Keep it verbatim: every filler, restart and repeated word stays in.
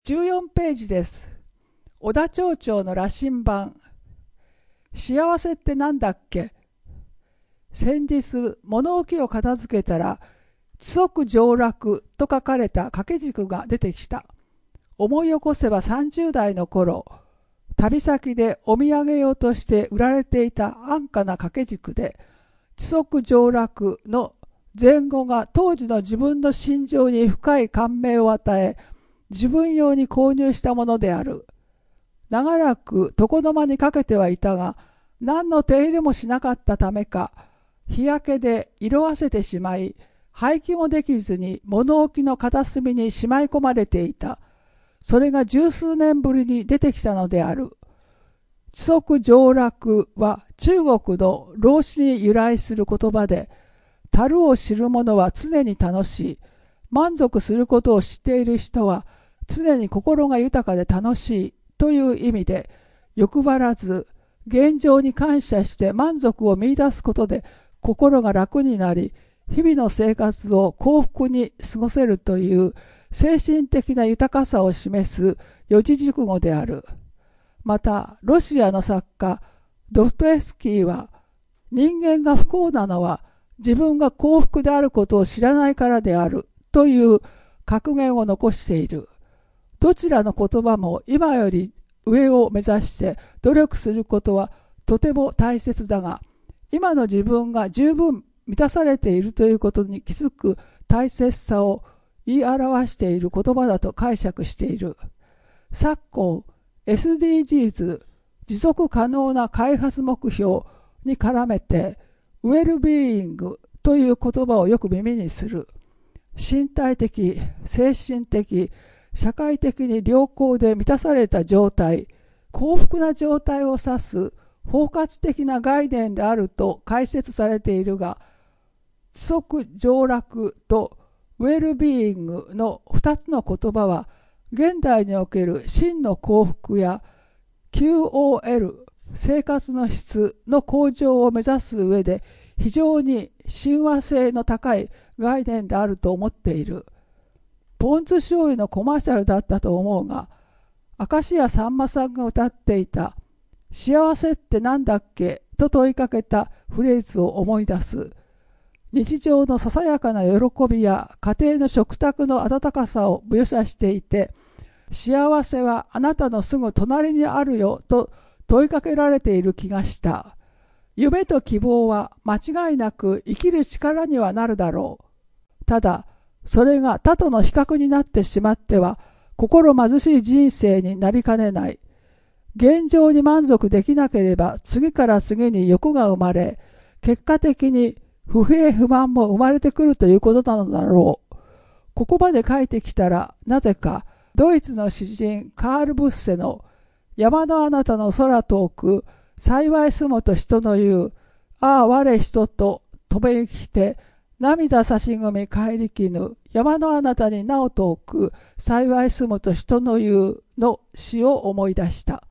じゅうよんページです。小田町長の羅針盤。幸せってなんだっけ？先日、物置を片付けたら、知足常楽と書かれた掛け軸が出てきた。思い起こせばさんじゅう代の頃、旅先でお土産用として売られていた安価な掛け軸で、知足常楽の前後が当時の自分の心情に深い感銘を与え、自分用に購入したものである。長らく床の間にかけてはいたが、何の手入れもしなかったためか、日焼けで色あせてしまい、廃棄もできずに物置の片隅にしまい込まれていた。それが十数年ぶりに出てきたのである。知足常楽は中国の老子に由来する言葉で、樽を知る者は常に楽しい。満足することを知っている人は常に心が豊かで楽しいという意味で、欲張らず現状に感謝して満足を見出すことで心が楽になり、日々の生活を幸福に過ごせるという精神的な豊かさを示す四字熟語である。また、ロシアの作家ドストエフスキーは、人間が不幸なのは自分が幸福であることを知らないからであるという格言を残している。どちらの言葉も今より上を目指して努力することはとても大切だが、今の自分が十分満たされているということに気づく大切さを言い表している言葉だと解釈している。昨今 エスディージーズ 持続可能な開発目標に絡めてウェルビーイングという言葉をよく耳にする。身体的、精神的、社会的に良好で満たされた状態、幸福な状態を指す包括的な概念であると解説されているが、知足常楽とウェルビーイングのふたつの言葉は、現代における真の幸福や キューオーエル、生活の質の向上を目指す上で非常に親和性の高い概念であると思っている。ポン酢醤油のコマーシャルだったと思うが、明石家さんまさんが歌っていた幸せってなんだっけと問いかけたフレーズを思い出す。日常のささやかな喜びや家庭の食卓の温かさを描写していて、幸せはあなたのすぐ隣にあるよと問いかけられている気がした。夢と希望は間違いなく生きる力にはなるだろう。ただ、それが他との比較になってしまっては、心貧しい人生になりかねない。現状に満足できなければ、次から次に欲が生まれ、結果的に不平不満も生まれてくるということなのだろう。ここまで書いてきたら、なぜか、ドイツの詩人カール・ブッセの山のあなたの空遠く、幸い住もと人の言う、ああ我人と飛べ生きて、涙差し組帰りきぬ、山のあなたになお遠く、幸い住もと人の言うの詩を思い出した。